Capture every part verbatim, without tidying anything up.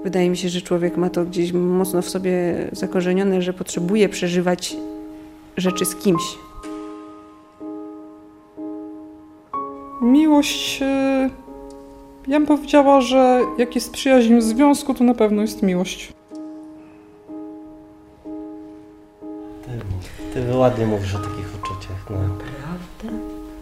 Wydaje mi się, że człowiek ma to gdzieś mocno w sobie zakorzenione, że potrzebuje przeżywać rzeczy z kimś. Miłość, ja bym powiedziała, że jak jest przyjaźń w związku, to na pewno jest miłość. Ty, ty ładnie mówisz o takich uczuciach. No. Prawda?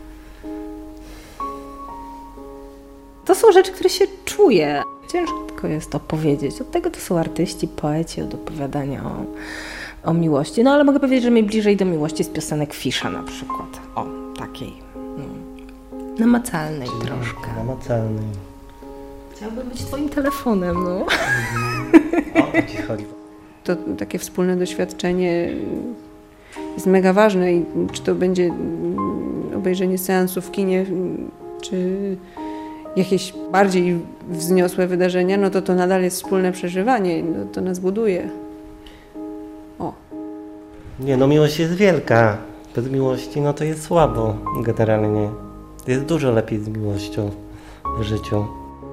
To są rzeczy, które się czuje. Ciężko jest opowiedzieć. Od tego to są artyści, poeci, od opowiadania o, o miłości. No ale mogę powiedzieć, że mi bliżej do miłości z piosenek Fisza na przykład. O, takiej. No. Namacalnej Czyli troszkę. Namacalnej. Chciałbym być twoim telefonem, no. O to ci chodzi. To takie wspólne doświadczenie jest mega ważne i czy to będzie obejrzenie seansu w kinie, czy jakieś bardziej wzniosłe wydarzenia, no to to nadal jest wspólne przeżywanie, no to nas buduje. O. Nie, no miłość jest wielka. Bez miłości, no to jest słabo generalnie. Jest dużo lepiej z miłością w życiu.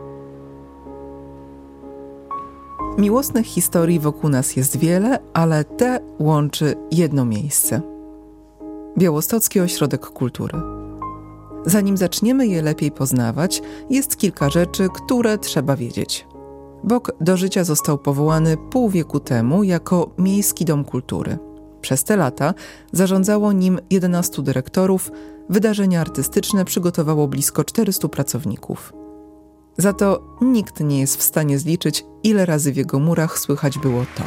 Miłosnych historii wokół nas jest wiele, ale te łączy jedno miejsce. Białostocki Ośrodek Kultury. Zanim zaczniemy je lepiej poznawać, jest kilka rzeczy, które trzeba wiedzieć. B O K do życia został powołany pół wieku temu jako Miejski Dom Kultury. Przez te lata zarządzało nim jedenastu dyrektorów, wydarzenia artystyczne przygotowało blisko czterystu pracowników. Za to nikt nie jest w stanie zliczyć, ile razy w jego murach słychać było to.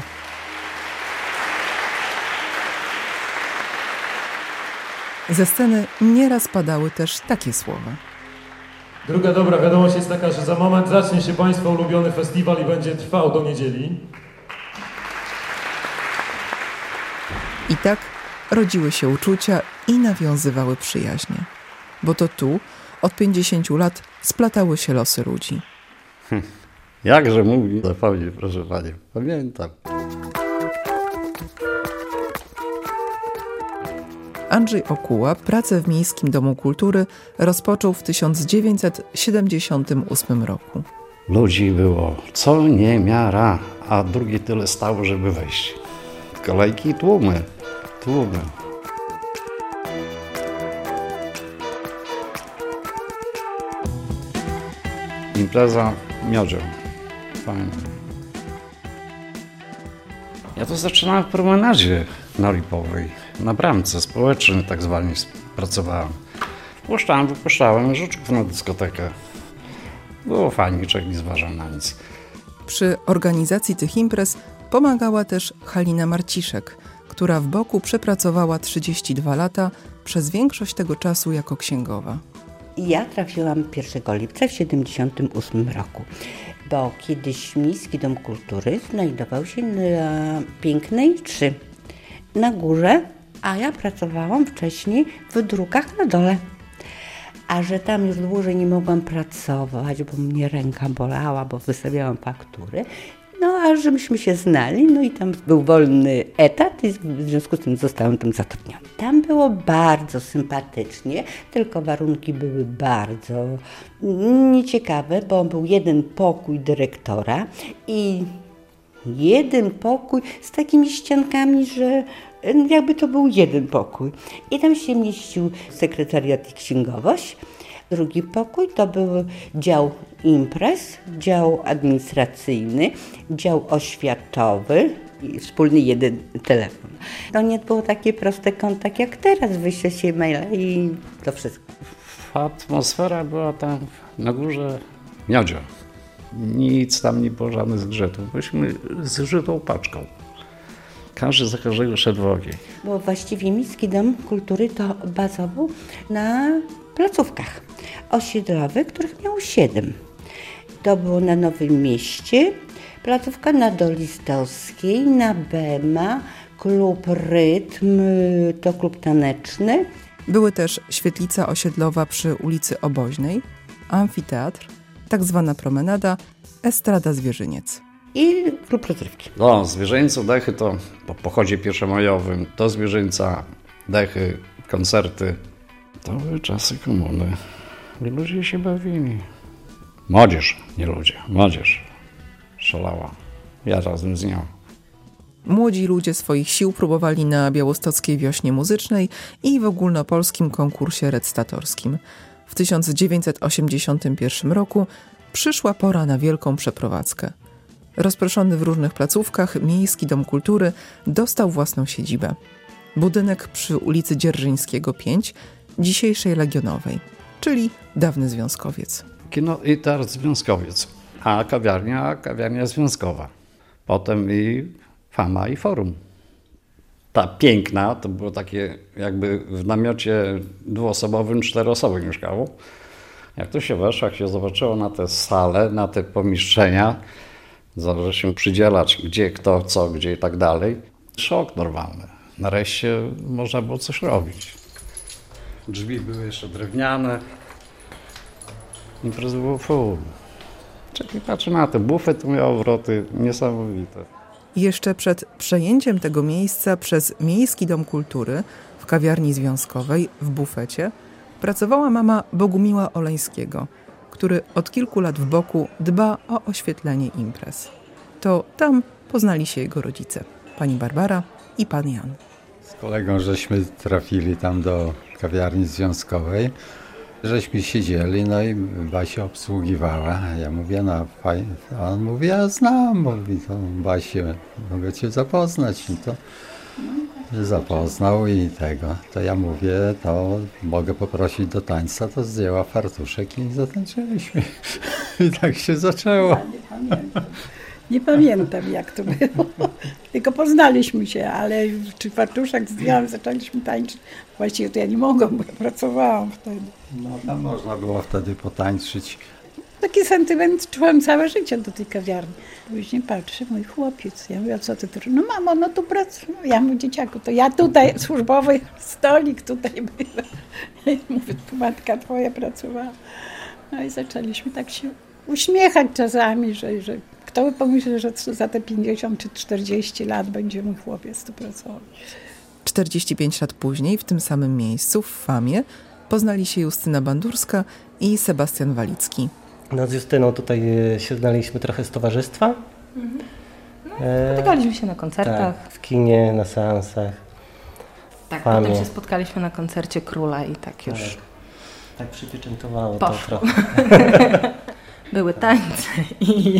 Ze sceny nieraz padały też takie słowa. Druga dobra wiadomość jest taka, że za moment zacznie się Państwa ulubiony festiwal i będzie trwał do niedzieli. I tak rodziły się uczucia i nawiązywały przyjaźnie. Bo to tu od pięćdziesięciu lat splatały się losy ludzi. Hm, jakże mówi zapomnieć, proszę Panią. Pamiętam. Andrzej Okuła pracę w Miejskim Domu Kultury rozpoczął w tysiąc dziewięćset siedemdziesiątym ósmym roku. Ludzi było co niemiara, a drugie tyle stało, żeby wejść. Kolejki, tłumy, tłumy. Impreza miodzią. Fajnie. Ja to zaczynałem w promenadzie na Lipowej, na bramce społecznej tak zwanej pracowałem. Wpuszczałem, wypuszczałem żuczków na dyskotekę. Było fajnie, człowiek nie zważał na nic. Przy organizacji tych imprez pomagała też Halina Marciszek, która w Boku przepracowała trzydzieści dwa lata, przez większość tego czasu jako księgowa. Ja trafiłam pierwszego lipca w siedemdziesiątym ósmym roku, bo kiedyś Miejski Dom Kultury znajdował się na Pięknej trzy, na górze, a ja pracowałam wcześniej w drukach na dole. A że tam już dłużej nie mogłam pracować, bo mnie ręka bolała, bo wystawiałam faktury, no a żebyśmy się znali, no i tam był wolny etat i w związku z tym zostałam tam zatrudniona. Tam było bardzo sympatycznie, tylko warunki były bardzo nieciekawe, bo był jeden pokój dyrektora i jeden pokój z takimi ściankami, że jakby to był jeden pokój. I tam się mieścił sekretariat i księgowość. Drugi pokój to był dział imprez, dział administracyjny, dział oświatowy i wspólny jeden telefon. To nie było takie proste kontakt jak teraz, wyśle się maila i to wszystko. Atmosfera była tam na górze miodzia. Nic tam nie było, żadnych zgrzytów. Byliśmy z żytą paczką. Każdy za każdego szedł w ogień. Bo właściwie Miejski Dom Kultury to bazował na placówkach osiedlowych, których miał siedem. To było na Nowym Mieście, placówka na Dolistowskiej, na Bema, klub Rytm, to klub taneczny. Były też świetlica osiedlowa przy ulicy Oboźnej, amfiteatr, tak zwana promenada, estrada Zwierzyniec. I klub rozrywki. No, Zwierzyńcu, Dechy to po pochodzie pierwszomajowym, do Zwierzyńca, Dechy, koncerty. To były czasy komuny. Ludzie się bawili. Młodzież, nie ludzie, młodzież. szalała. Ja razem z nią. Młodzi ludzie swoich sił próbowali na białostockiej wiośnie muzycznej i w ogólnopolskim konkursie recytatorskim. W tysiąc dziewięćset osiemdziesiątym pierwszym roku przyszła pora na wielką przeprowadzkę. Rozproszony w różnych placówkach Miejski Dom Kultury dostał własną siedzibę. Budynek przy ulicy Dzierżyńskiego pięć, dzisiejszej Legionowej, czyli dawny związkowiec. Kino i teatr związkowiec, a kawiarnia, kawiarnia związkowa. Potem i Fama i Forum. Ta piękna, to było takie jakby w namiocie dwuosobowym, czteroosobowym mieszkało. Jak to się weszło, jak się zobaczyło na te sale, na te pomieszczenia, zaczęło się przydzielać gdzie, kto, co, gdzie i tak dalej. Szok normalny. Nareszcie można było coś robić. Drzwi były jeszcze drewniane. Imprezy było full. Czekaj, patrzę na te bufet, miał obroty niesamowite. Jeszcze przed przejęciem tego miejsca przez Miejski Dom Kultury w kawiarni związkowej w bufecie pracowała mama Bogumiła Oleńskiego, który od kilku lat w boku dba o oświetlenie imprez. To tam poznali się jego rodzice, pani Barbara i pan Jan. Z kolegą żeśmy trafili tam do kawiarni związkowej, żeśmy siedzieli, no i Basia obsługiwała. Ja mówię, no fajnie. A on mówi, ja znam, mówi, to Basię, mogę cię zapoznać. I to zapoznał i tego. To ja mówię, to mogę poprosić do tańca, to zdjęła fartuszek i zatańczyliśmy. I tak się zaczęło. Nie pamiętam, jak to było. Tylko poznaliśmy się, ale czy fartuszek zdjęłam, zaczęliśmy tańczyć. Właściwie to ja nie mogłam, bo ja pracowałam wtedy. No tam można było wtedy potańczyć. Taki sentyment czułam całe życie do tej kawiarni. Później patrzy mój chłopiec. Ja mówię, a co ty tu? No mamo, no tu pracuję. Ja mówię, dzieciaku, to ja tutaj, służbowy stolik tutaj była. Ja mówię, tu matka twoja pracowała. No i zaczęliśmy tak się uśmiechać czasami, że, że kto by pomyślał, że za te pięćdziesiąt czy czterdzieści lat będzie mój chłopiec tu pracował. czterdzieści pięć lat później w tym samym miejscu, w Famie, poznali się Justyna Bandurska i Sebastian Walicki. No z Justyną tutaj się znaliśmy trochę z towarzystwa. Mhm. No, spotykaliśmy się na koncertach. Tak, w kinie, na seansach. Tak, potem się spotkaliśmy na koncercie Króla i tak już... Tak, tak przypieczętowało to trochę. Były tańce i...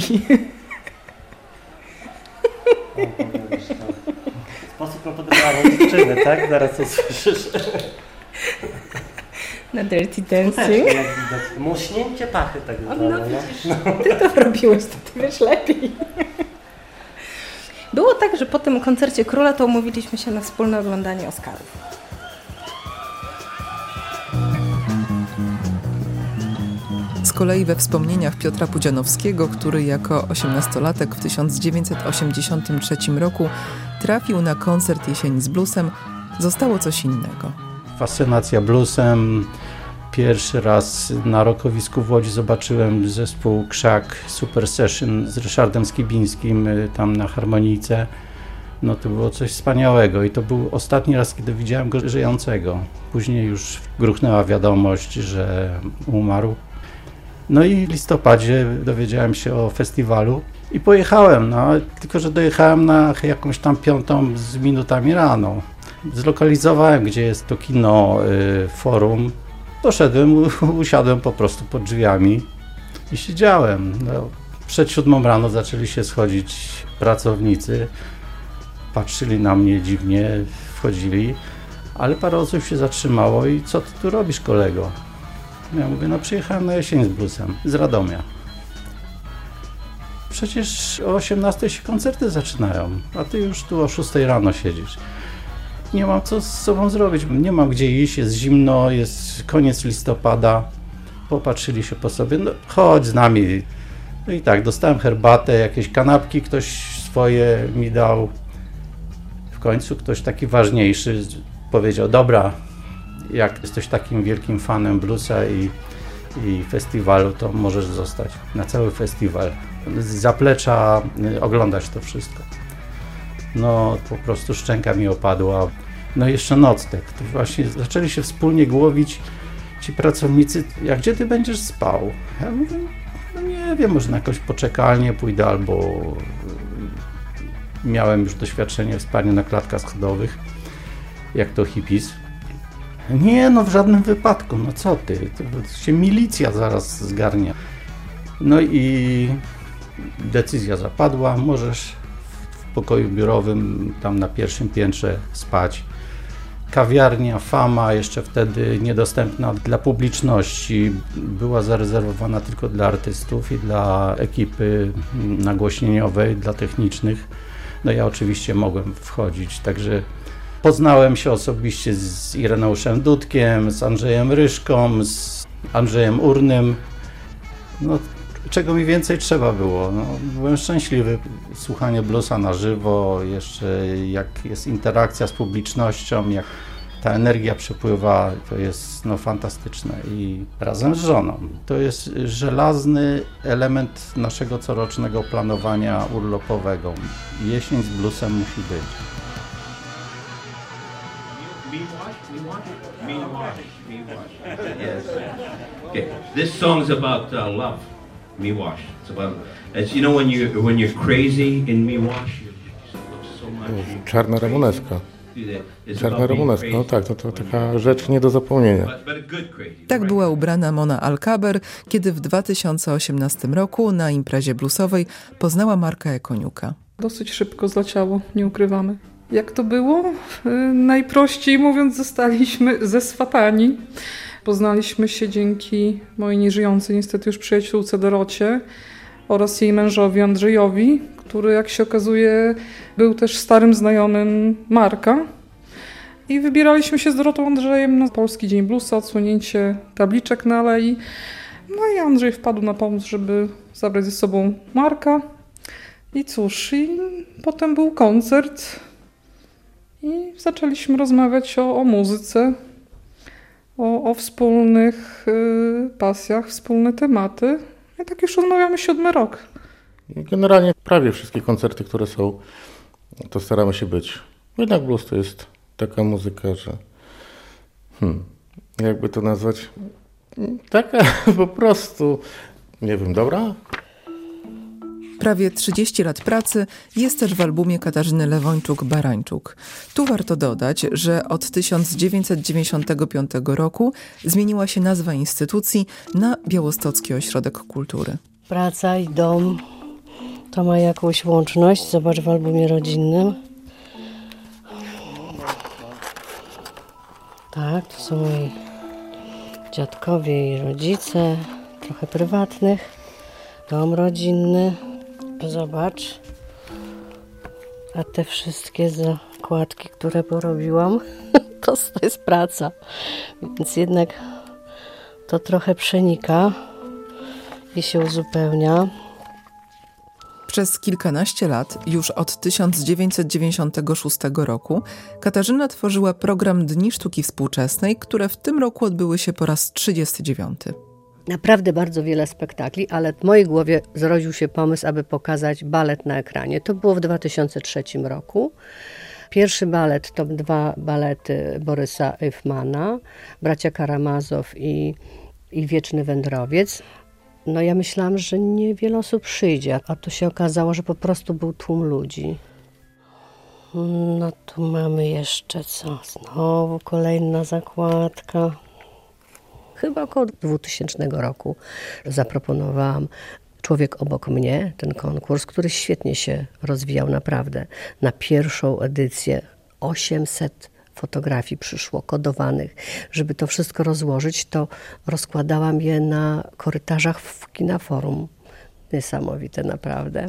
Sposób proponowania dziewczyny, tak? Zaraz usłyszysz. Na Dirty Dancing. Muśnięcie pachy tak zwane. No, no. Ty to robiłeś, to ty wiesz lepiej. Było tak, że po tym koncercie Króla to umówiliśmy się na wspólne oglądanie Oscarów. Z kolei we wspomnieniach Piotra Pudzianowskiego, który jako osiemnastolatek w tysiąc dziewięćset osiemdziesiątym trzecim roku trafił na koncert Jesieni z bluesem, zostało coś innego. Fascynacja bluesem. Pierwszy raz na Rokowisku w Łodzi zobaczyłem zespół Krzak Super Session z Ryszardem Skibińskim tam na harmonijce. No to było coś wspaniałego i to był ostatni raz, kiedy widziałem go żyjącego. Później już gruchnęła wiadomość, że umarł. No i w listopadzie dowiedziałem się o festiwalu i pojechałem, no tylko że dojechałem na jakąś tam piątą z minutami rano. Zlokalizowałem, gdzie jest to kino, y, forum. Poszedłem, usiadłem po prostu pod drzwiami i siedziałem. No, przed siódmą rano zaczęli się schodzić pracownicy. Patrzyli na mnie dziwnie, wchodzili, ale parę osób się zatrzymało i co ty tu robisz, kolego? Ja mówię, no przyjechałem na Jesień z bluesem, z Radomia. Przecież o osiemnastej się koncerty zaczynają, a ty już tu o szóstej rano siedzisz. Nie mam co z sobą zrobić, nie mam gdzie iść, jest zimno, jest koniec listopada. Popatrzyli się po sobie, no chodź z nami. No i tak, dostałem herbatę, jakieś kanapki, ktoś swoje mi dał. W końcu ktoś taki ważniejszy powiedział, dobra, jak jesteś takim wielkim fanem bluesa i, i festiwalu, to możesz zostać na cały festiwal. Z zaplecza oglądać to wszystko. No po prostu szczęka mi opadła. No jeszcze nocleg. To właśnie zaczęli się wspólnie głowić ci pracownicy, jak gdzie ty będziesz spał? Ja mówię, no nie nie wiem, może na jakąś poczekalnię pójdę, albo miałem już doświadczenie w spaniu na klatkach schodowych, jak to hippies. Nie, no w żadnym wypadku, no co ty, to się milicja zaraz zgarnia. No i decyzja zapadła, możesz w pokoju biurowym tam na pierwszym piętrze spać. Kawiarnia Fama, jeszcze wtedy niedostępna dla publiczności, była zarezerwowana tylko dla artystów i dla ekipy nagłośnieniowej, dla technicznych. No ja oczywiście mogłem wchodzić, także poznałem się osobiście z Ireneuszem Dudkiem, z Andrzejem Ryszką, z Andrzejem Urnym. No, czego mi więcej trzeba było. No, byłem szczęśliwy. Słuchanie bluesa na żywo, jeszcze jak jest interakcja z publicznością, jak ta energia przepływa, to jest no, fantastyczne. I razem z żoną. To jest żelazny element naszego corocznego planowania urlopowego. Jesień z bluesem musi być. Yes. Okay. This song's about uh, love. Miłość. It's about, as you know, when you when you're crazy in Miłość, you look so much. Czarna ramoneska. Czarna ramoneska, no tak, to, to taka rzecz nie do zapomnienia. Tak była ubrana Mona Alkaber, kiedy w dwa tysiące osiemnastym roku na imprezie bluesowej poznała Marka Ekoniuka. Dosyć szybko zleciało, nie ukrywamy. Jak to było? Najprościej mówiąc, zostaliśmy zeswatani. Poznaliśmy się dzięki mojej nieżyjącej niestety już przyjaciółce Dorocie oraz jej mężowi Andrzejowi, który jak się okazuje był też starym znajomym Marka. I wybieraliśmy się z Dorotą Andrzejem na Polski Dzień Bluesa, odsłonięcie tabliczek na alei. No i Andrzej wpadł na pomysł, żeby zabrać ze sobą Marka. I cóż, i potem był koncert i zaczęliśmy rozmawiać o, o muzyce, o, o wspólnych y, pasjach, wspólne tematy. I tak już rozmawiamy siódmy rok. Generalnie prawie wszystkie koncerty, które są, to staramy się być. Jednak blues to jest taka muzyka, że hmm, jakby to nazwać, taka po prostu, nie wiem, dobra? Prawie trzydzieści lat pracy jest też w albumie Katarzyny Lewończuk-Barańczuk. Tu warto dodać, że od tysiąc dziewięćset dziewięćdziesiątego piątego roku zmieniła się nazwa instytucji na Białostocki Ośrodek Kultury. Praca i dom to ma jakąś łączność. Zobacz w albumie rodzinnym. Tak, to są moi dziadkowie i rodzice, trochę prywatnych. Dom rodzinny. Zobacz. A te wszystkie zakładki, które porobiłam, to, to jest praca. Więc jednak to trochę przenika i się uzupełnia. Przez kilkanaście lat, już od tysiąc dziewięćset dziewięćdziesiątego szóstego roku, Katarzyna tworzyła program Dni Sztuki Współczesnej, które w tym roku odbyły się po raz trzydziesty dziewiąty. Naprawdę bardzo wiele spektakli, ale w mojej głowie zrodził się pomysł, aby pokazać balet na ekranie. To było w dwa tysiące trzecim roku. Pierwszy balet to dwa balety Borysa Eifmana, Bracia Karamazow i, i Wieczny Wędrowiec. No ja myślałam, że niewiele osób przyjdzie, a tu się okazało, że po prostu był tłum ludzi. No tu mamy jeszcze co? Znowu kolejna zakładka. Chyba około dwutysięcznego roku zaproponowałam Człowiek obok mnie, ten konkurs, który świetnie się rozwijał naprawdę. Na pierwszą edycję osiemset fotografii przyszło, kodowanych. Żeby to wszystko rozłożyć, to rozkładałam je na korytarzach w Kinaforum. Niesamowite naprawdę.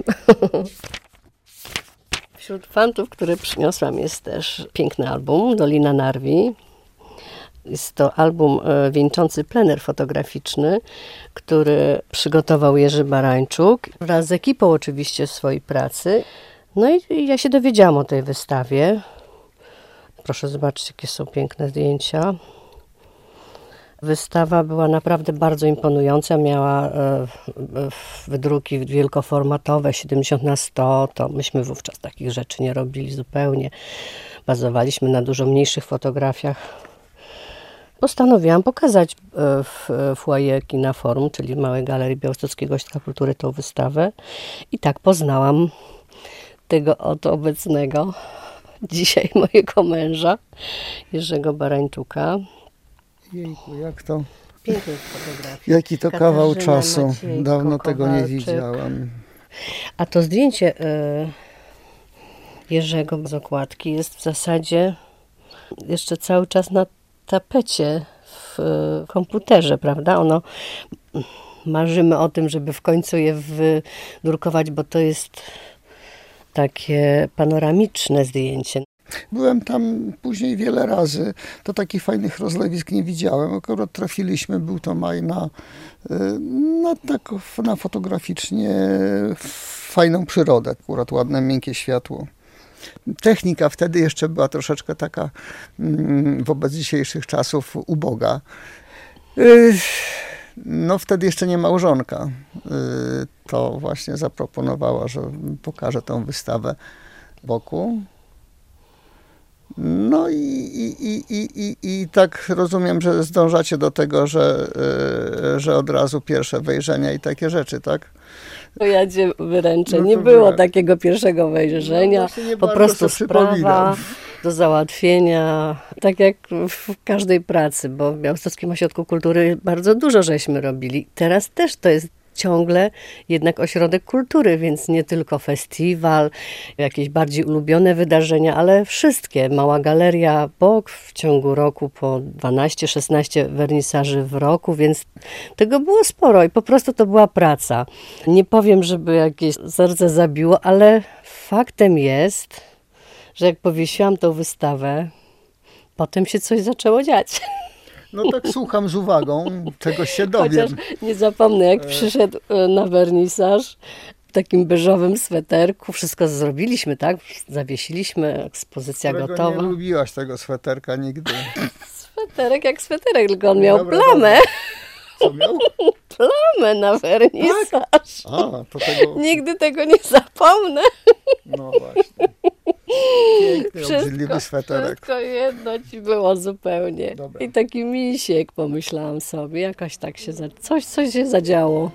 Wśród fantów, które przyniosłam, jest też piękny album Dolina Narwi. Jest to album wieńczący plener fotograficzny, który przygotował Jerzy Barańczuk wraz z ekipą oczywiście w swojej pracy. No i ja się dowiedziałam o tej wystawie. Proszę zobaczyć, jakie są piękne zdjęcia. Wystawa była naprawdę bardzo imponująca. Miała wydruki wielkoformatowe, siedemdziesiąt na sto. To myśmy wówczas takich rzeczy nie robili zupełnie. Bazowaliśmy na dużo mniejszych fotografiach. postanowiłam pokazać w foyer Kina Forum, czyli w Małej Galerii Białostockiego Ośrodka Kultury, tą wystawę. I tak poznałam tego oto obecnego dzisiaj mojego męża, Jerzego Barańczuka. Jejku, jak to? Piękna fotografia. Jaki to Katarzyna kawał czasu. Maciejko, Dawno tego nie Kowalczyk. widziałam. A to zdjęcie y, Jerzego z okładki jest w zasadzie jeszcze cały czas na tapecie w y, komputerze, prawda? Ono, marzymy o tym, żeby w końcu je wydrukować, bo to jest takie panoramiczne zdjęcie. Byłem tam później wiele razy. To takich fajnych rozlewisk nie widziałem. Akurat trafiliśmy, był to maj na, na, tak, na fotograficznie fajną przyrodę. Akurat ładne, miękkie światło. Technika wtedy jeszcze była troszeczkę taka wobec dzisiejszych czasów uboga. No wtedy jeszcze nie małżonka. To właśnie zaproponowała, że pokażę tą wystawę wokół. No i, i, i, i, i, i tak rozumiem, że zdążacie do tego, że, że od razu pierwsze wejrzenia i takie rzeczy, tak? To ja cię wyręczę. No nie to było była. takiego pierwszego wejrzenia. No po prostu sprawa do załatwienia, tak jak w każdej pracy, bo w Białostockim Ośrodku Kultury bardzo dużo żeśmy robili. Teraz też to jest ciągle jednak ośrodek kultury, więc nie tylko festiwal, jakieś bardziej ulubione wydarzenia, ale wszystkie. Mała Galeria B O K w ciągu roku po dwanaście szesnaście wernisaży w roku, więc tego było sporo i po prostu to była praca. Nie powiem, żeby jakieś serce zabiło, ale faktem jest, że jak powiesiłam tą wystawę, potem się coś zaczęło dziać. No tak słucham z uwagą, czegoś się dowiem. Chociaż nie zapomnę, jak przyszedł na wernisaż w takim beżowym sweterku. Wszystko zrobiliśmy, tak? Zawiesiliśmy, ekspozycja Którego gotowa. nie lubiłaś tego sweterka nigdy. Sweterek jak sweterek, tylko on miał Dobra, plamę. Co miał? Plamę na wernisaż. Tak? A, to tego... Nigdy tego nie zapomnę. No właśnie. Piękny, obrzydliwy sweterek. Wszystko jedno ci było zupełnie. Dobra. I taki misiek, pomyślałam sobie, jakoś tak się, za... coś, coś się zadziało.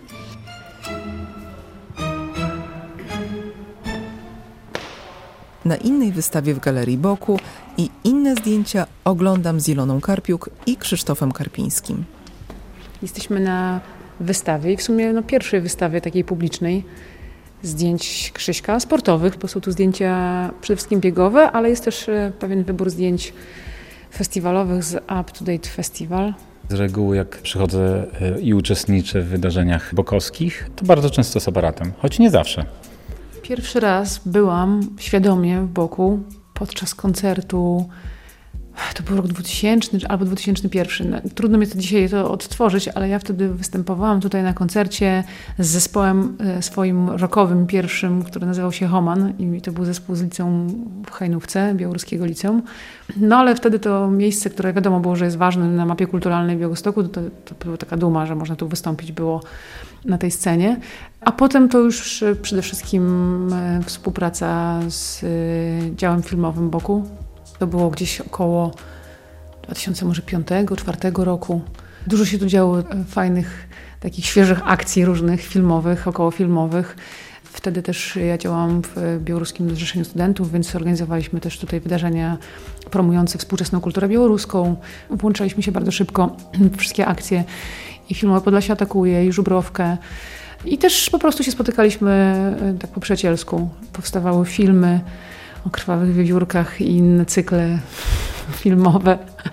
Na innej wystawie w Galerii B O K-u i inne zdjęcia oglądam z Iloną Karpiuk i Krzysztofem Karpińskim. Jesteśmy na wystawie i w sumie no, pierwszej wystawie takiej publicznej zdjęć Krzyśka, sportowych, bo są tu zdjęcia przede wszystkim biegowe, ale jest też pewien wybór zdjęć festiwalowych z Up to Date Festival. Z reguły jak przychodzę i uczestniczę w wydarzeniach bokowskich, to bardzo często z aparatem, choć nie zawsze. Pierwszy raz byłam świadomie w Boku podczas koncertu, to był rok dwutysięczny albo dwa tysiące pierwszy. Trudno mi to dzisiaj to odtworzyć, ale ja wtedy występowałam tutaj na koncercie z zespołem swoim rockowym pierwszym, który nazywał się Homan i to był zespół z liceum w Hajnówce, Białoruskiego Liceum. No ale wtedy to miejsce, które wiadomo było, że jest ważne na mapie kulturalnej Białegostoku, to, to była taka duma, że można tu wystąpić było na tej scenie. A potem to już przede wszystkim współpraca z działem filmowym Boku. To było gdzieś około dwa tysiące piątego, dwa tysiące czwartego roku. Dużo się tu działo fajnych, takich świeżych akcji różnych filmowych, okołofilmowych. Wtedy też ja działałam w Białoruskim Zrzeszeniu Studentów, więc organizowaliśmy też tutaj wydarzenia promujące współczesną kulturę białoruską. Włączaliśmy się bardzo szybko w wszystkie akcje i filmowe Podlasie atakuje, i Żubrowkę. I też po prostu się spotykaliśmy tak po przyjacielsku. Powstawały filmy o krwawych wiewiórkach i inne cykle filmowe.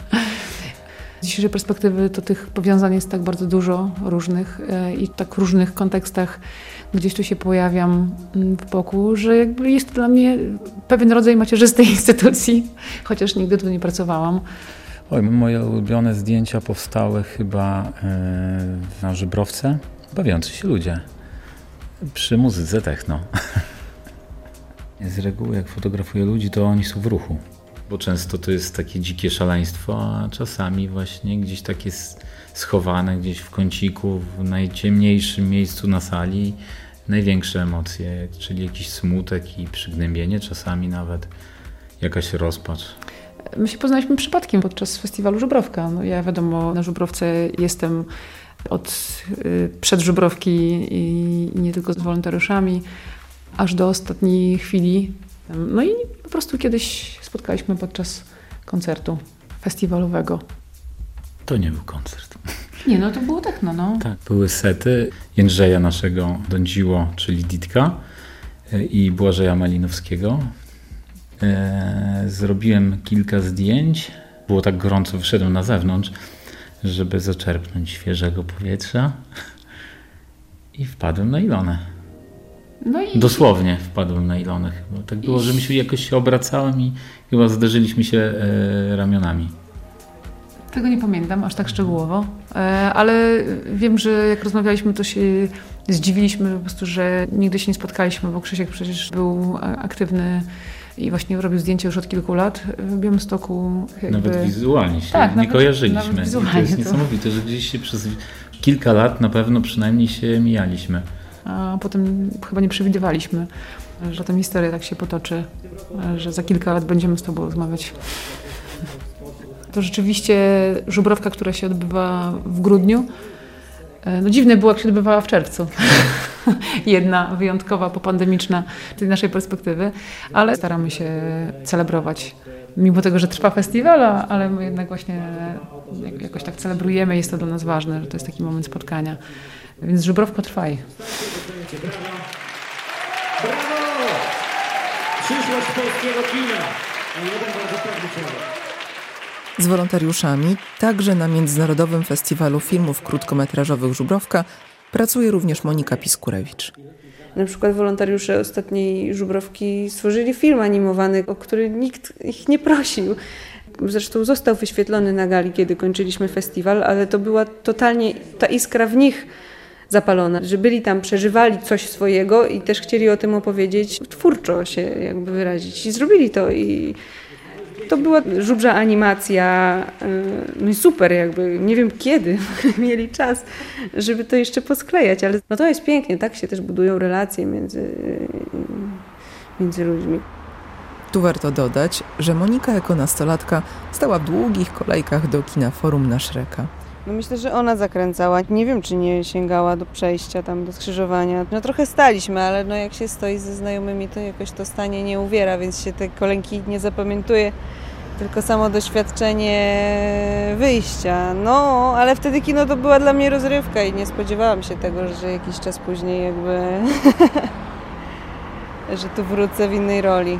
Z dzisiejszej perspektywy to tych powiązań jest tak bardzo dużo różnych i tak w różnych kontekstach gdzieś tu się pojawiam w Boku, że jakby jest to dla mnie pewien rodzaj macierzystej instytucji, chociaż nigdy tu nie pracowałam. Oj, moje ulubione zdjęcia powstały chyba na Żubrowce. Bawiący się ludzie przy muzyce techno. Z reguły jak fotografuję ludzi, to oni są w ruchu, bo często to jest takie dzikie szaleństwo, a czasami właśnie gdzieś takie schowane, gdzieś w kąciku, w najciemniejszym miejscu na sali, największe emocje, czyli jakiś smutek i przygnębienie, czasami nawet jakaś rozpacz. My się poznaliśmy przypadkiem podczas festiwalu Żubrowka. No, ja wiadomo, na Żubrowce jestem od y, przed Żubrowki i, i nie tylko z wolontariuszami, aż do ostatniej chwili. No i po prostu kiedyś spotkaliśmy podczas koncertu festiwalowego. To nie był koncert. Nie, no to było techno, no. Tak, były sety Jędrzeja naszego Dądziło, czyli Ditka, i Błażeja Malinowskiego. Zrobiłem kilka zdjęć. Było tak gorąco, wyszedłem na zewnątrz, żeby zaczerpnąć świeżego powietrza i wpadłem na Ilonę. No i... Dosłownie wpadłem na Ilonę chyba. Tak było, że myśmy jakoś się obracałem i chyba zderzyliśmy się ramionami. Tego nie pamiętam aż tak szczegółowo, ale wiem, że jak rozmawialiśmy, to się zdziwiliśmy po prostu, że nigdy się nie spotkaliśmy, bo Krzysiek przecież był aktywny i właśnie robił zdjęcia już od kilku lat w Białymstoku. Jakby... Nawet wizualnie się tak, nie nawet, kojarzyliśmy. Nawet I to jest to... niesamowite, że gdzieś się przez kilka lat na pewno przynajmniej się mijaliśmy. A potem chyba nie przewidywaliśmy, że ta historia tak się potoczy, że za kilka lat będziemy z tobą rozmawiać. To rzeczywiście Żubrowka, która się odbywa w grudniu, no dziwne było, jak się odbywała w czerwcu. Jedna wyjątkowa, popandemiczna, z tej naszej perspektywy, ale staramy się celebrować. Mimo tego, że trwa festiwal, ale my jednak właśnie jakoś tak celebrujemy, jest to dla nas ważne, że to jest taki moment spotkania. Więc Żubrowko, trwaj. Brawo! Przyszłość polskiego kina. A jeden bardzo pewny człowiek. Z wolontariuszami, także na Międzynarodowym Festiwalu Filmów Krótkometrażowych Żubrowka, pracuje również Monika Piskurewicz. Na przykład wolontariusze ostatniej Żubrowki stworzyli film animowany, o który nikt ich nie prosił. Zresztą został wyświetlony na gali, kiedy kończyliśmy festiwal, ale to była totalnie ta iskra w nich zapalona, że byli tam, przeżywali coś swojego i też chcieli o tym opowiedzieć, twórczo się jakby wyrazić. I zrobili to i to była żubrza animacja, no i super jakby, nie wiem kiedy mieli czas, żeby to jeszcze posklejać, ale no to jest pięknie, tak się też budują relacje między, między ludźmi. Tu warto dodać, że Monika jako nastolatka stała w długich kolejkach do kina Forum na Shreka. No myślę, że ona zakręcała. Nie wiem, czy nie sięgała do przejścia tam, do skrzyżowania. No trochę staliśmy, ale no jak się stoi ze znajomymi, to jakoś to stanie nie uwiera, więc się te kolejki nie zapamiętuje. Tylko samo doświadczenie wyjścia. No, ale wtedy kino to była dla mnie rozrywka i nie spodziewałam się tego, że jakiś czas później jakby... że tu wrócę w innej roli.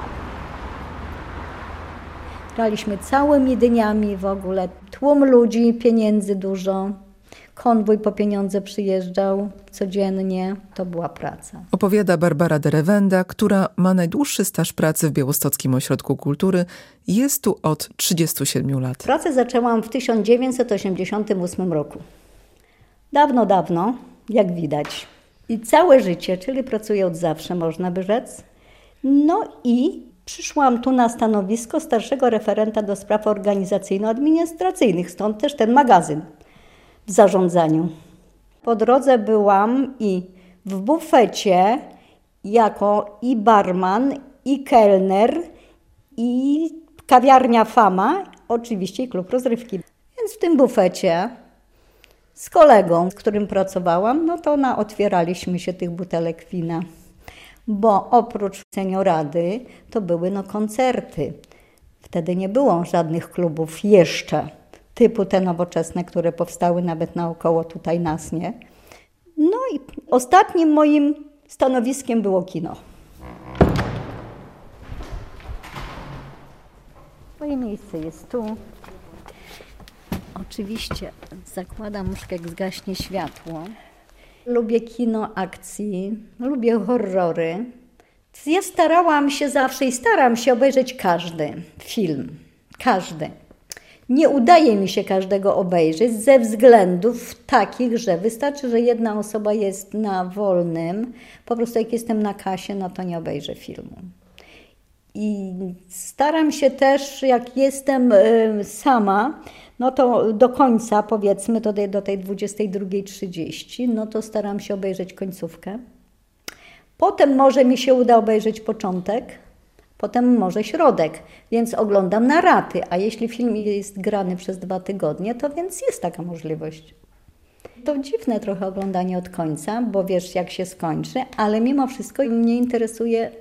Graliśmy całymi dniami w ogóle. Tłum ludzi, pieniędzy dużo. Konwój po pieniądze przyjeżdżał codziennie. To była praca. Opowiada Barbara Derewenda, która ma najdłuższy staż pracy w Białostockim Ośrodku Kultury. Jest tu od trzydziestu siedmiu lat. Pracę zaczęłam w tysiąc dziewięćset osiemdziesiątym ósmym roku. Dawno, dawno, jak widać. I całe życie, czyli pracuję od zawsze, można by rzec. No i przyszłam tu na stanowisko starszego referenta do spraw organizacyjno-administracyjnych, stąd też ten magazyn w zarządzaniu. Po drodze byłam i w bufecie jako i barman, i kelner, i kawiarnia Fama, oczywiście i klub rozrywki. Więc w tym bufecie z kolegą, z którym pracowałam, no to naotwieraliśmy się tych butelek wina. Bo oprócz seniorady to były no koncerty. Wtedy nie było żadnych klubów jeszcze, typu te nowoczesne, które powstały nawet naokoło tutaj nas, nie? No i ostatnim moim stanowiskiem było kino. Moje miejsce jest tu. Oczywiście zakładam muszkę, jak zgaśnie światło. Lubię kino akcji, lubię horrory. Ja starałam się zawsze i staram się obejrzeć każdy film. Każdy. Nie udaje mi się każdego obejrzeć ze względów takich, że wystarczy, że jedna osoba jest na wolnym. Po prostu jak jestem na kasie, no to nie obejrzę filmu. I staram się też, jak jestem sama, no to do końca, powiedzmy do tej, do tej dwudziestej drugiej trzydzieści, no to staram się obejrzeć końcówkę. Potem może mi się uda obejrzeć początek, potem może środek, więc oglądam na raty, a jeśli film jest grany przez dwa tygodnie, to więc jest taka możliwość. To dziwne trochę oglądanie od końca, bo wiesz jak się skończy, ale mimo wszystko mnie interesuje,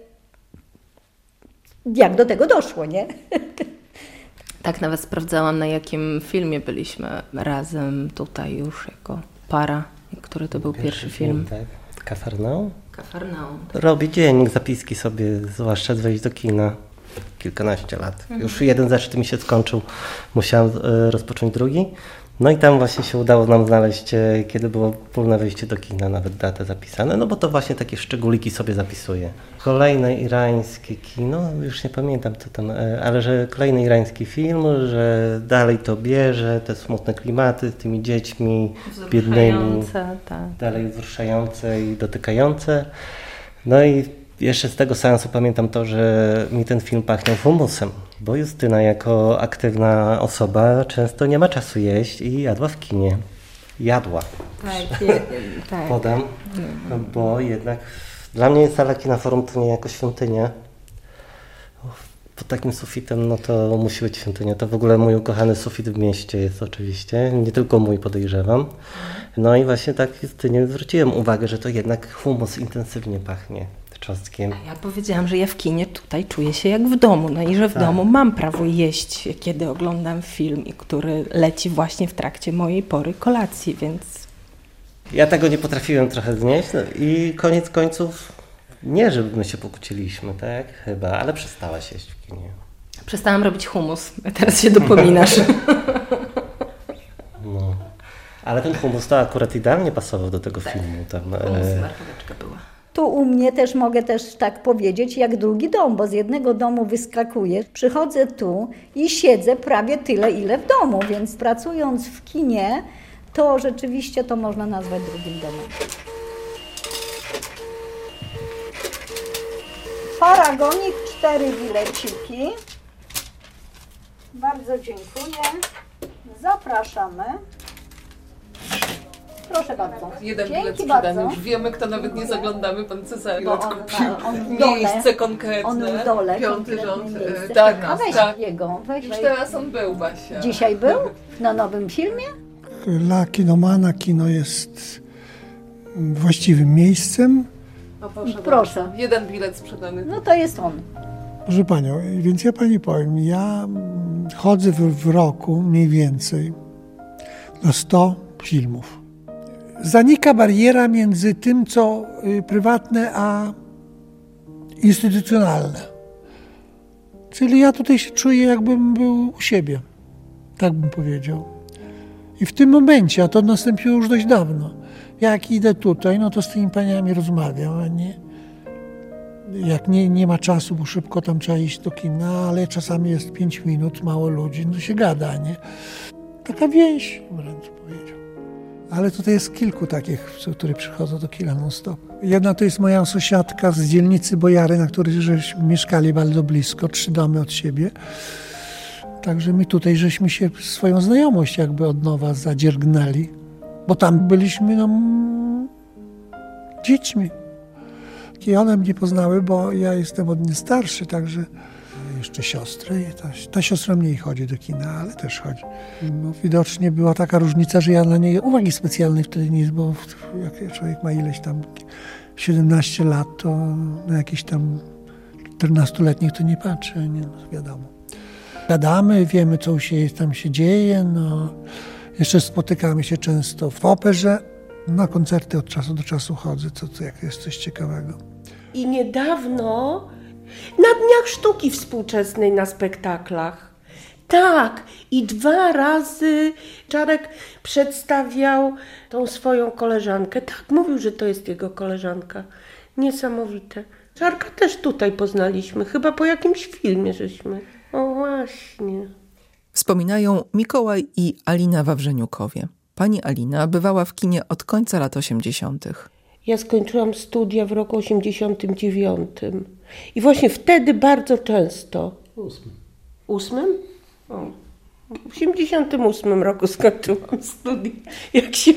jak do tego doszło, nie? Tak, nawet sprawdzałam, na jakim filmie byliśmy razem tutaj już jako para, który to był pierwszy, pierwszy film. film. Tak, Kafarnaum? Kafarnaum. Tak. Robię dziennik, zapiski sobie, zwłaszcza wejść do kina. Kilkanaście lat. Mhm. Już jeden zeszyt mi się skończył, musiałem y, rozpocząć drugi. No i tam właśnie się udało nam znaleźć, kiedy było wspólne wejście do kina, nawet datę zapisane, no bo to właśnie takie szczególiki sobie zapisuję. Kolejne irańskie kino, już nie pamiętam co tam, ale że kolejny irański film, że dalej to bierze, te smutne klimaty z tymi dziećmi biednymi, tak. Dalej wzruszające i dotykające. No i jeszcze z tego seansu pamiętam to, że mi ten film pachniał humusem, bo Justyna jako aktywna osoba często nie ma czasu jeść i jadła w kinie. Jadła. Tak, je, tak. Podam, bo jednak dla mnie sala Kina Forum to nie jako świątynia. Pod takim sufitem, no to musi być świątynia. To w ogóle mój ukochany sufit w mieście jest oczywiście, nie tylko mój, podejrzewam. No i właśnie tak Justynie zwróciłem uwagę, że to jednak humus intensywnie pachnie. Czosnkiem. Ja powiedziałam, że ja w kinie tutaj czuję się jak w domu, no i że w tak. domu mam prawo jeść, kiedy oglądam film, który leci właśnie w trakcie mojej pory kolacji, więc... Ja tego nie potrafiłem trochę znieść no i koniec końców nie, żeby my się pokłóciliśmy, tak? Chyba, ale przestałaś jeść w kinie. Przestałam robić humus, a teraz się dopominasz. No. Ale ten humus to akurat idealnie pasował do tego tak. filmu. Tam, humus, e... marcheweczka była. Tu u mnie też mogę też tak powiedzieć, jak drugi dom, bo z jednego domu wyskakuję, przychodzę tu i siedzę prawie tyle, ile w domu, więc pracując w kinie, to rzeczywiście to można nazwać drugim domem. Paragonik, cztery bileciki. Bardzo dziękuję. Zapraszamy. Proszę bardzo. Jeden Dzięki bilet sprzedany. bardzo. Już wiemy, kto nawet nie zaglądamy, pan Cezary. Bo on, on, on w dole, miejsce konkretne. On w dole, piąty rząd. Miejsce. Tak, A weź tak. jego. Weź Już teraz on był, Basia. Dzisiaj był? Na nowym filmie? Dla kinomana kino jest właściwym miejscem. O, proszę, proszę. Bardzo. Jeden bilet sprzedany. No to jest on. Proszę Panią, więc ja Pani powiem, ja chodzę w, w roku mniej więcej na sto filmów. Zanika bariera między tym, co y, prywatne, a instytucjonalne. Czyli ja tutaj się czuję, jakbym był u siebie. Tak bym powiedział. I w tym momencie, a to nastąpiło już dość dawno, jak idę tutaj, no to z tymi paniami rozmawiam, a nie... Jak nie, nie ma czasu, bo szybko tam trzeba iść do kina, ale czasami jest pięć minut, mało ludzi, no się gada, nie? Taka więź, wręcz powiedział. Ale tutaj jest kilku takich, które przychodzą do kina non-stop. Jedna to jest moja sąsiadka z dzielnicy Bojary, na której żeśmy mieszkali bardzo blisko, trzy domy od siebie. Także my tutaj żeśmy się swoją znajomość jakby od nowa zadziergnęli, bo tam byliśmy no, dziećmi. I one mnie poznały, bo ja jestem od niej starszy, także jeszcze siostry. Ta, ta siostra mniej chodzi do kina, ale też chodzi. No, widocznie była taka różnica, że ja na niej uwagi specjalnej wtedy nie, bo jak człowiek ma ileś tam siedemnaście lat, to na jakichś tam czternastoletnich to nie patrzy, nie, no, wiadomo. Gadamy, wiemy, co się tam się dzieje, no. Jeszcze spotykamy się często w operze. Na koncerty od czasu do czasu chodzę, co, co, jak jest coś ciekawego. I niedawno na Dniach Sztuki Współczesnej na spektaklach. Tak, i dwa razy Czarek przedstawiał tą swoją koleżankę. Tak, mówił, że to jest jego koleżanka. Niesamowite. Czarka też tutaj poznaliśmy, chyba po jakimś filmie żeśmy. O właśnie. Wspominają Mikołaj i Alina Wawrzeniukowie. Pani Alina bywała w kinie od końca lat osiemdziesiątych. Ja skończyłam studia w roku osiemdziesiątym dziewiątym. I właśnie wtedy bardzo często... Ósmym. Ósmym? O. W osiemdziesiątym ósmym roku skończyłam studia, jak się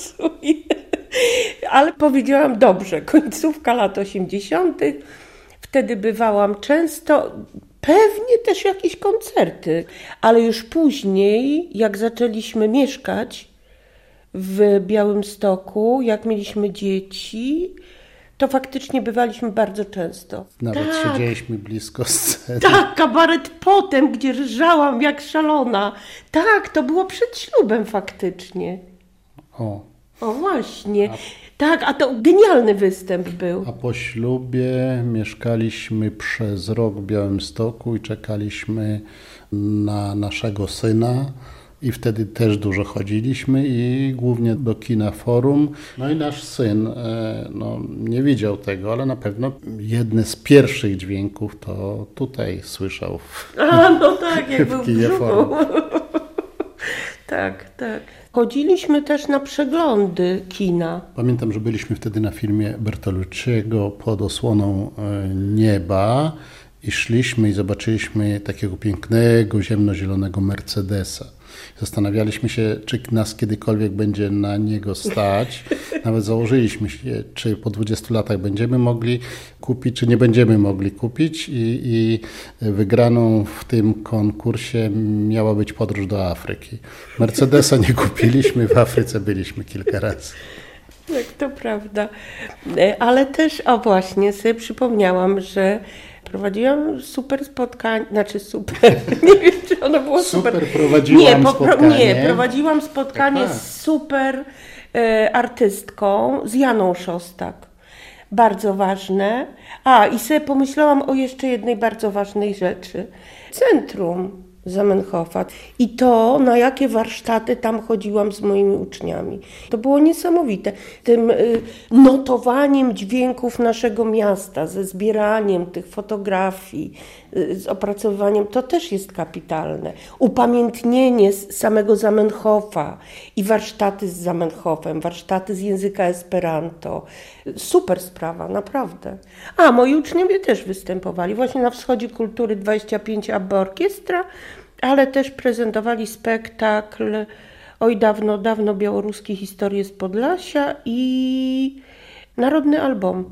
okazuje. Ale powiedziałam dobrze, końcówka lat osiemdziesiątych. W Wtedy bywałam często, pewnie też jakieś koncerty, ale już później, jak zaczęliśmy mieszkać w Białymstoku, jak mieliśmy dzieci, to faktycznie bywaliśmy bardzo często. Nawet tak. siedzieliśmy blisko sceny. Tak, kabaret Potem, gdzie rżałam jak szalona. Tak, to było przed ślubem faktycznie. O. O właśnie. A... Tak, a to genialny występ był. A po ślubie mieszkaliśmy przez rok w Białymstoku i czekaliśmy na naszego syna. I wtedy też dużo chodziliśmy i głównie do kina Forum. No i nasz syn no, nie widział tego, ale na pewno jedne z pierwszych dźwięków to tutaj słyszał w, A, no tak, jak był w kinie Forum. Tak, tak. Chodziliśmy też na przeglądy kina. Pamiętam, że byliśmy wtedy na filmie Bertolucciego Pod osłoną nieba i szliśmy i zobaczyliśmy takiego pięknego, ziemnozielonego Mercedesa. Zastanawialiśmy się, czy nas kiedykolwiek będzie na niego stać. Nawet założyliśmy się, czy po dwudziestu latach będziemy mogli kupić, czy nie będziemy mogli kupić. I, i wygraną w tym konkursie miała być podróż do Afryki. Mercedesa nie kupiliśmy, w Afryce byliśmy kilka razy. Tak, to prawda. Ale też, o właśnie, sobie przypomniałam, że prowadziłam super spotkanie, znaczy super, nie wiem, czy ono było super. Super prowadziłam nie, po, spotkanie. Nie, prowadziłam spotkanie Aha. z super e, artystką, z Janą Szostak. Bardzo ważne. A, i sobie pomyślałam o jeszcze jednej bardzo ważnej rzeczy. Centrum Zamenhofa. I to, na jakie warsztaty tam chodziłam z moimi uczniami. To było niesamowite. Tym y, notowaniem dźwięków naszego miasta, ze zbieraniem tych fotografii, y, z opracowywaniem, to też jest kapitalne. Upamiętnienie samego Zamenhofa i warsztaty z Zamenhofem, warsztaty z języka Esperanto. Super sprawa, naprawdę. A, moi uczniowie też występowali. Właśnie na Wschodzie Kultury dwadzieścia pięć Abba Orkiestra, ale też prezentowali spektakl Oj dawno, dawno białoruskie historie z Podlasia i Narodny Album.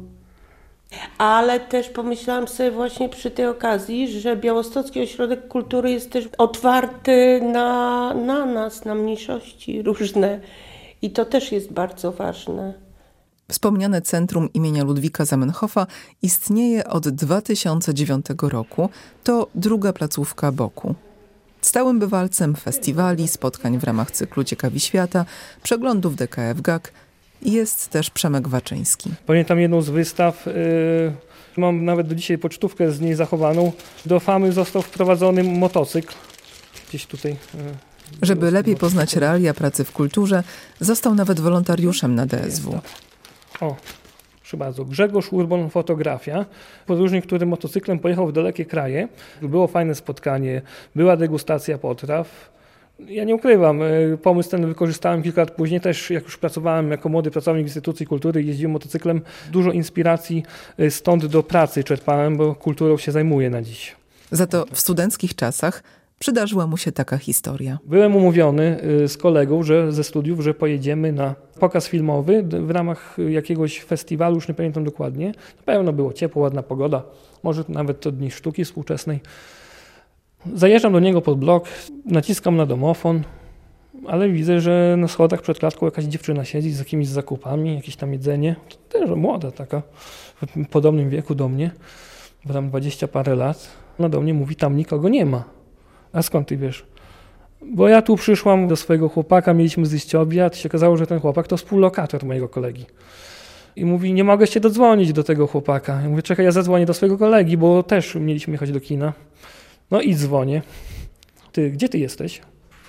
Ale też pomyślałam sobie właśnie przy tej okazji, że Białostocki Ośrodek Kultury jest też otwarty na, na nas, na mniejszości różne i to też jest bardzo ważne. Wspomniane Centrum imienia Ludwika Zamenhofa istnieje od dwa tysiące dziewiątego roku. To druga placówka Boku. Stałym bywalcem festiwali, spotkań w ramach cyklu Ciekawi Świata, przeglądów D K F G A K jest też Przemek Waczyński. Pamiętam jedną z wystaw, yy, mam nawet do dzisiaj pocztówkę z niej zachowaną. Do Famy został wprowadzony motocykl. Gdzieś tutaj. Yy, Żeby lepiej poznać realia pracy w kulturze, został nawet wolontariuszem na D S W. O, proszę bardzo, Grzegorz Urbon, fotografia. Podróżnik, który motocyklem pojechał w dalekie kraje. Było fajne spotkanie, była degustacja potraw. Ja nie ukrywam, pomysł ten wykorzystałem kilka lat później, też jak już pracowałem jako młody pracownik instytucji kultury, jeździłem motocyklem. Dużo inspiracji stąd do pracy czerpałem, bo kulturą się zajmuję na dziś. Za to w studenckich czasach przydarzyła mu się taka historia. Byłem umówiony z kolegą, że ze studiów, że pojedziemy na pokaz filmowy w ramach jakiegoś festiwalu, już nie pamiętam dokładnie. Na pewno było ciepło, ładna pogoda, może nawet to Dni Sztuki Współczesnej. Zajeżdżam do niego pod blok, naciskam na domofon, ale widzę, że na schodach przed klatką jakaś dziewczyna siedzi z jakimiś zakupami, jakieś tam jedzenie. To też młoda taka, w podobnym wieku do mnie, bo tam dwadzieścia parę lat. Ona do mnie mówi, tam nikogo nie ma. A skąd ty wiesz? Bo ja tu przyszłam do swojego chłopaka, mieliśmy zjeść obiad, się okazało, że ten chłopak to współlokator mojego kolegi. I mówi, nie mogę się dodzwonić do tego chłopaka. Ja mówię, czekaj, ja zadzwonię do swojego kolegi, bo też mieliśmy jechać do kina. No i dzwonię. Ty, gdzie ty jesteś?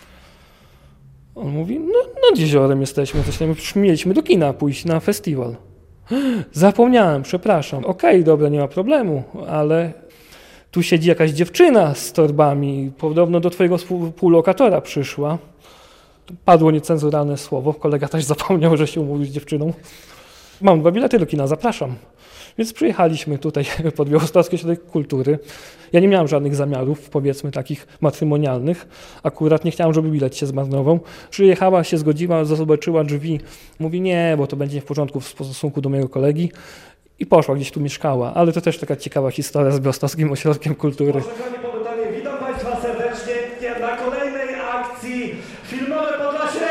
On mówi, no nad jeziorem jesteśmy, coś tam, już mieliśmy do kina pójść na festiwal. Zapomniałem, przepraszam. Okej, okay, dobra, nie ma problemu, ale tu siedzi jakaś dziewczyna z torbami, podobno do twojego współlokatora przyszła. Padło niecenzuralne słowo, kolega też zapomniał, że się umówił z dziewczyną. Mam dwa bilety do kina, zapraszam. Więc przyjechaliśmy tutaj pod Białostocki Ośrodek Kultury. Ja nie miałem żadnych zamiarów, powiedzmy, takich matrymonialnych. Akurat nie chciałem, żeby bilet się zmarnował. Przyjechała, się zgodziła, zobaczyła drzwi. Mówi, nie, bo to będzie nie w porządku w stosunku do mojego kolegi. i poszła, gdzieś tu mieszkała. Ale to też taka ciekawa historia z Białostockim Ośrodkiem Kultury. Witam Państwa serdecznie na kolejnej akcji Filmowe Podlasie.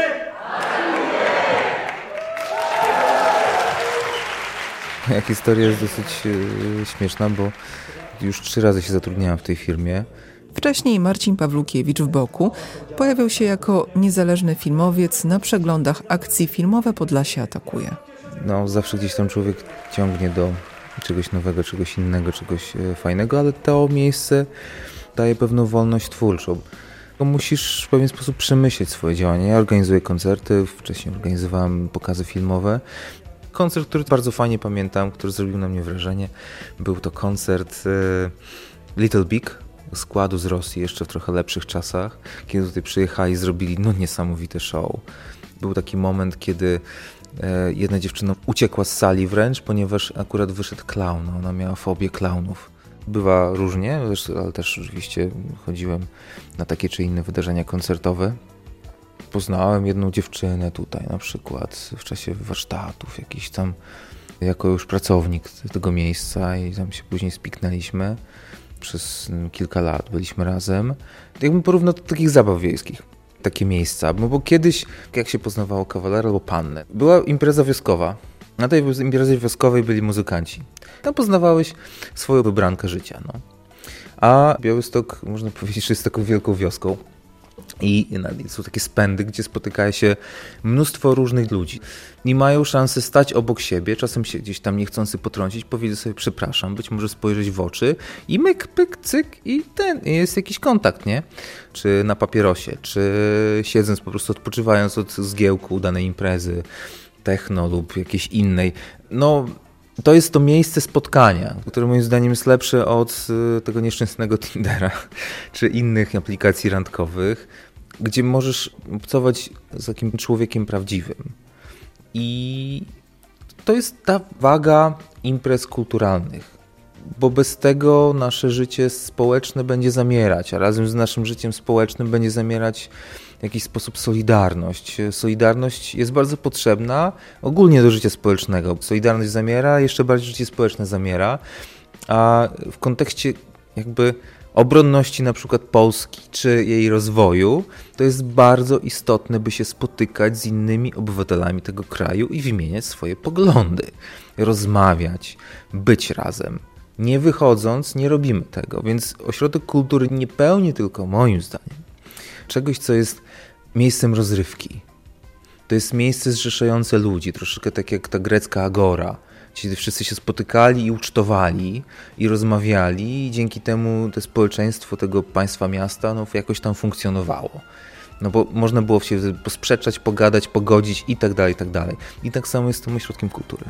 Moja historia jest dosyć e, śmieszna, bo już trzy razy się zatrudniałem w tej firmie. Wcześniej Marcin Pawlukiewicz w Boku pojawiał się jako niezależny filmowiec na przeglądach akcji Filmowe Podlasie atakuje. No, zawsze gdzieś tam człowiek ciągnie do czegoś nowego, czegoś innego, czegoś e, fajnego, ale to miejsce daje pewną wolność twórczą. Musisz w pewien sposób przemyśleć swoje działania. Ja organizuję koncerty, wcześniej organizowałem pokazy filmowe. Koncert, który bardzo fajnie pamiętam, który zrobił na mnie wrażenie, był to koncert e, Little Big, składu z Rosji, jeszcze w trochę lepszych czasach, kiedy tutaj przyjechali i zrobili no niesamowite show. Był taki moment, kiedy e, jedna dziewczyna uciekła z sali wręcz, ponieważ akurat wyszedł klaun, ona miała fobię klaunów. Bywa różnie, ale też oczywiście chodziłem na takie czy inne wydarzenia koncertowe. Poznałem jedną dziewczynę tutaj na przykład w czasie warsztatów jakiś tam, jako już pracownik tego miejsca i tam się później spiknęliśmy. Przez kilka lat byliśmy razem. Jakbym porównał do takich zabaw wiejskich, takie miejsca. Bo, bo kiedyś, jak się poznawało kawalera albo pannę, była impreza wioskowa. Na tej imprezie wioskowej byli muzykanci. Tam poznawałeś swoją wybrankę życia. No. A Białystok, można powiedzieć, że jest taką wielką wioską. I są takie spędy, gdzie spotyka się mnóstwo różnych ludzi i mają szansę stać obok siebie, czasem się gdzieś tam niechcący potrącić, powiedzieć sobie przepraszam, być może spojrzeć w oczy i myk, pyk, cyk i ten, jest jakiś kontakt, nie? Czy na papierosie, czy siedząc po prostu odpoczywając od zgiełku danej imprezy, techno lub jakiejś innej. No, to jest to miejsce spotkania, które moim zdaniem jest lepsze od tego nieszczęsnego Tindera czy innych aplikacji randkowych, gdzie możesz obcować z takim człowiekiem prawdziwym. I to jest ta waga imprez kulturalnych, bo bez tego nasze życie społeczne będzie zamierać, a razem z naszym życiem społecznym będzie zamierać w jakiś sposób solidarność. Solidarność jest bardzo potrzebna ogólnie do życia społecznego. Solidarność zamiera, jeszcze bardziej życie społeczne zamiera, a w kontekście jakby obronności na przykład Polski czy jej rozwoju, to jest bardzo istotne, by się spotykać z innymi obywatelami tego kraju i wymieniać swoje poglądy, rozmawiać, być razem. Nie wychodząc, nie robimy tego, więc Ośrodek Kultury nie pełni tylko, moim zdaniem, czegoś, co jest miejscem rozrywki. To jest miejsce zrzeszające ludzi, troszeczkę tak jak ta grecka agora, gdzie wszyscy się spotykali i ucztowali i rozmawiali i dzięki temu to społeczeństwo tego państwa, miasta no, jakoś tam funkcjonowało. No bo można było się posprzeczać, pogadać, pogodzić i tak dalej, i tak dalej. I tak samo jest z tym Ośrodkiem Kultury.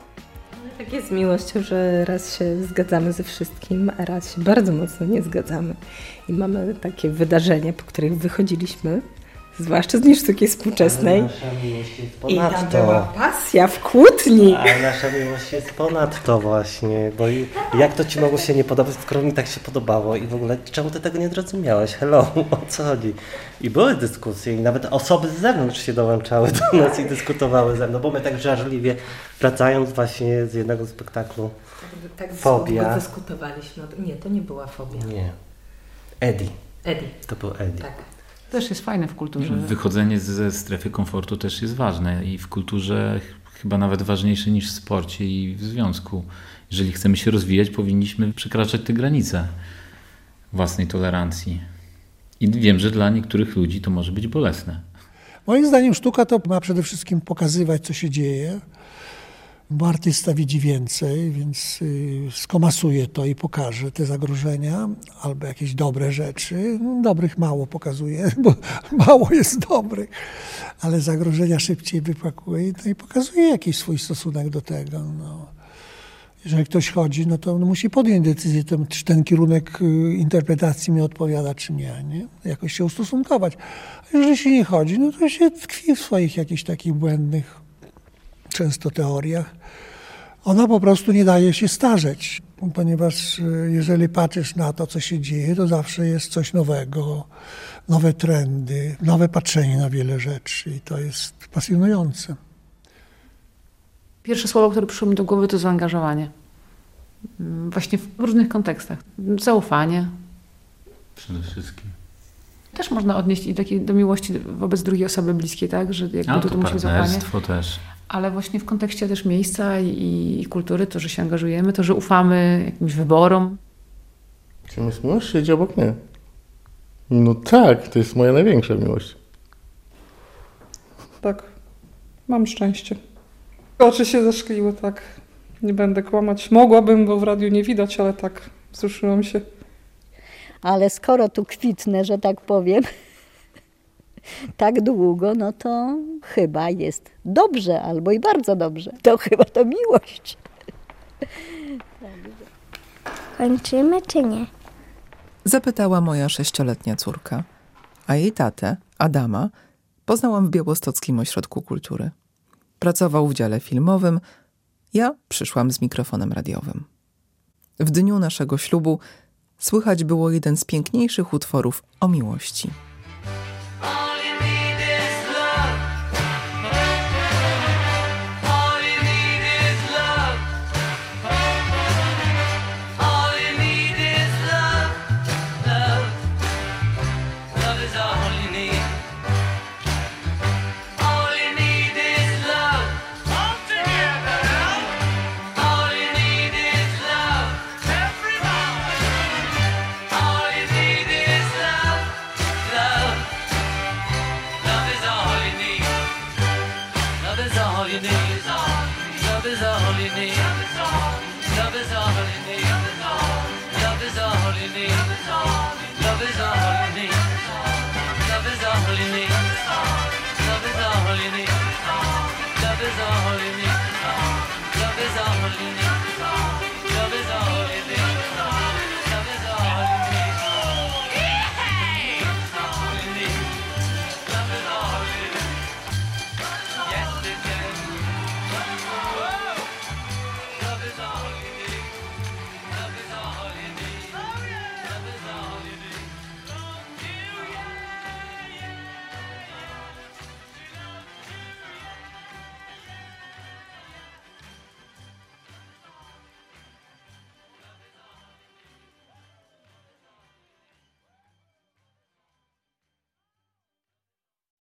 Tak jest z miłością, że raz się zgadzamy ze wszystkim, a raz się bardzo mocno nie zgadzamy. I mamy takie wydarzenia, po których wychodziliśmy, zwłaszcza z dni sztuki współczesnej. Ale nasza miłość jest I tam ponadto. była pasja w kłótni. Ale nasza miłość jest ponadto właśnie, bo i jak to ci mogło się nie podobać, skoro mi tak się podobało i w ogóle czemu ty tego nie zrozumiałeś? Hello, o co chodzi? I były dyskusje i nawet osoby z zewnątrz się dołączały do nas i dyskutowały ze mną, bo my tak żarliwie, wracając właśnie z jednego spektaklu, Tak Fobia. długo dyskutowaliśmy. Nie, to nie była fobia. Nie. Eddie. Eddie. To był Eddie. Tak. Też jest fajne w kulturze. Wychodzenie ze strefy komfortu też jest ważne i w kulturze chyba nawet ważniejsze niż w sporcie i w związku. Jeżeli chcemy się rozwijać, powinniśmy przekraczać te granice własnej tolerancji. I wiem, że dla niektórych ludzi to może być bolesne. Moim zdaniem sztuka to ma przede wszystkim pokazywać, co się dzieje, bo artysta widzi więcej, więc skomasuje to i pokaże te zagrożenia albo jakieś dobre rzeczy. No, dobrych mało pokazuje, bo mało jest dobrych, ale zagrożenia szybciej wypakuje no i pokazuje jakiś swój stosunek do tego. No. Jeżeli ktoś chodzi, no to musi podjąć decyzję, czy ten kierunek interpretacji mi odpowiada, czy nie, nie? Jakoś się ustosunkować. A jeżeli się nie chodzi, no to się tkwi w swoich jakichś takich błędnych często teoriach. Ona po prostu nie daje się starzeć, ponieważ jeżeli patrzysz na to, co się dzieje, to zawsze jest coś nowego, nowe trendy, nowe patrzenie na wiele rzeczy i to jest pasjonujące. Pierwsze słowo, które przyszło mi do głowy, to zaangażowanie. Właśnie w różnych kontekstach. Zaufanie. Przede wszystkim. Też można odnieść i takiej do miłości wobec drugiej osoby bliskiej, tak? Że jakby A, tu to musi zaufanie. partnerstwo też. Ale właśnie w kontekście też miejsca i, i kultury, to, że się angażujemy, to, że ufamy jakimś wyborom. Czy jest miłość? Siedzi obok mnie. No tak, to jest moja największa miłość. Tak, mam szczęście. Oczy się zaszkliły, tak. Nie będę kłamać. Mogłabym, bo w radiu nie widać, ale tak, wzruszyłam się. Ale skoro tu kwitnę, że tak powiem, tak długo, no to chyba jest dobrze, albo i bardzo dobrze. To chyba to miłość. Kończymy czy nie? Zapytała moja sześcioletnia córka, a jej tatę, Adama, poznałam w Białostockim Ośrodku Kultury. Pracował w dziale filmowym, ja przyszłam z mikrofonem radiowym. W dniu naszego ślubu słychać było jeden z piękniejszych utworów o miłości. Love is all you need. Love is all you need. Love is all you need.